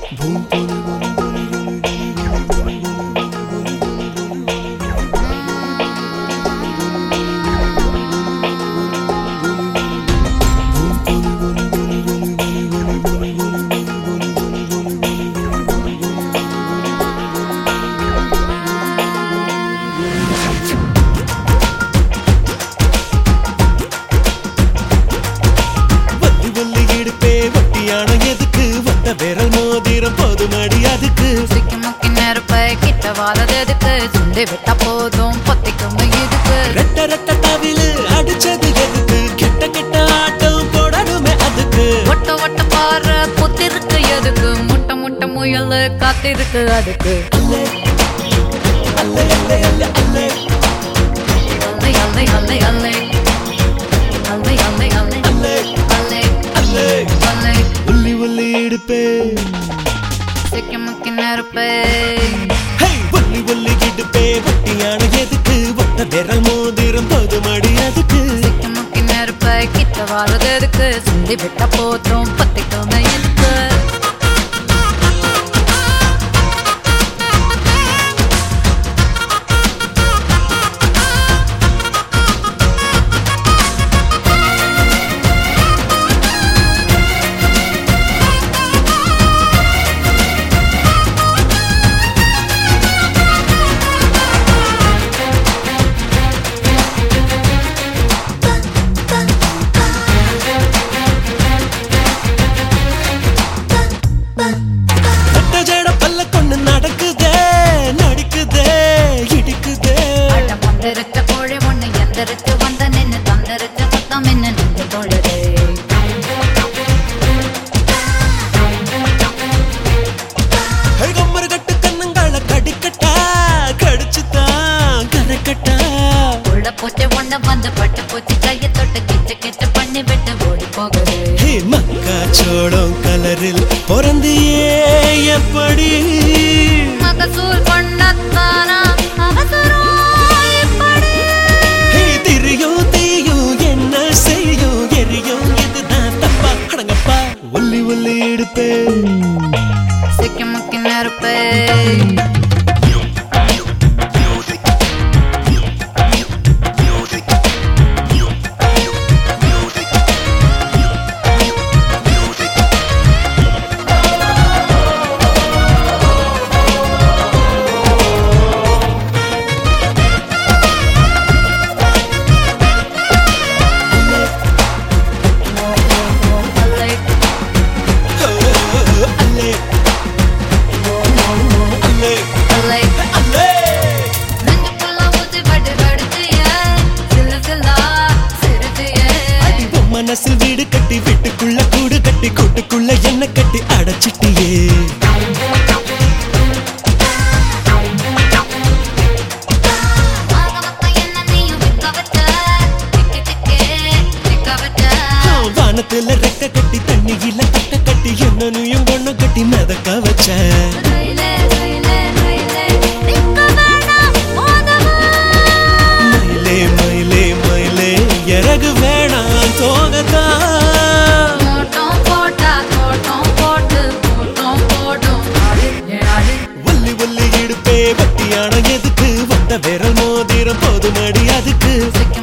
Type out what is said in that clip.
விரல் மோதிரம் போதுமடி அதுக்கு சிக்கிமுக்கி நெருப்ப கிட்ட வாழறதுக்கு சுண்டி விட்டா போதும் பொத்திக்கும் இதுக்கு ரெட்ட ரெட்ட தவிலு அடிச்சது எதுக்கு கெட்ட கெட்ட ஆட்டம் போடணுமே அதுக்கு ஒட்ட ஒட்ட பாரு புத்திருக்கு எதுக்கு முட்டை முட்டை முயல் காத்திருக்கு அதுக்கு அல்லே அல்லே அல்லே அல்லே அல்லே அல்லை அல்லை அல்லை அல்லை அல்லை அல்லை அல்லை அல்லை அல்லே அல்லை உள்ளி உள்ளி இடுப்பே சிக்கிமுக்கி நெருப்பே உள்ளி உள்ளி இடுப்பே வட்டியான எதுக்கு ஒட்ட விரல் மோதிரம் போதுமடி அதுக்கு சிக்கிமுக்கி நெருப்ப கிட்ட வாழறதுக்கு சுண்டி விட்டா போதும் பொத்திக்கும் இதுக்கு மக்காச்சோளம் கலரில் பொறந்தியே எப்படி மகசூல் பண்ணத்தானா திரியும் தீயும் என்ன செய்யும் எரியும் இதுதான் தப்பா அடங்கப்பா ஒல்லி ஒல்லி எடுப்பே சிக்கிமுக்கி நெருப்பே மனசில் வீடு கட்டி வீட்டுக்குள்ள கூடு கட்டி கூட்டுக்குள்ள என்ன கட்டி அடைச்சிட்டியே வானத்துல ரெக்க கட்டி தண்ணியில கட்ட கட்டி என்னனையும் கொண்டு கட்டி மிதக்க வச்ச மயிலே மயிலே மயிலே இறகு வேணாம் தோகத்தா ஒல்லி ஒல்லி இடுப்பே வட்டியான எதுக்கு வந்த விரல் மோதிரம் போதுமடி அதுக்கு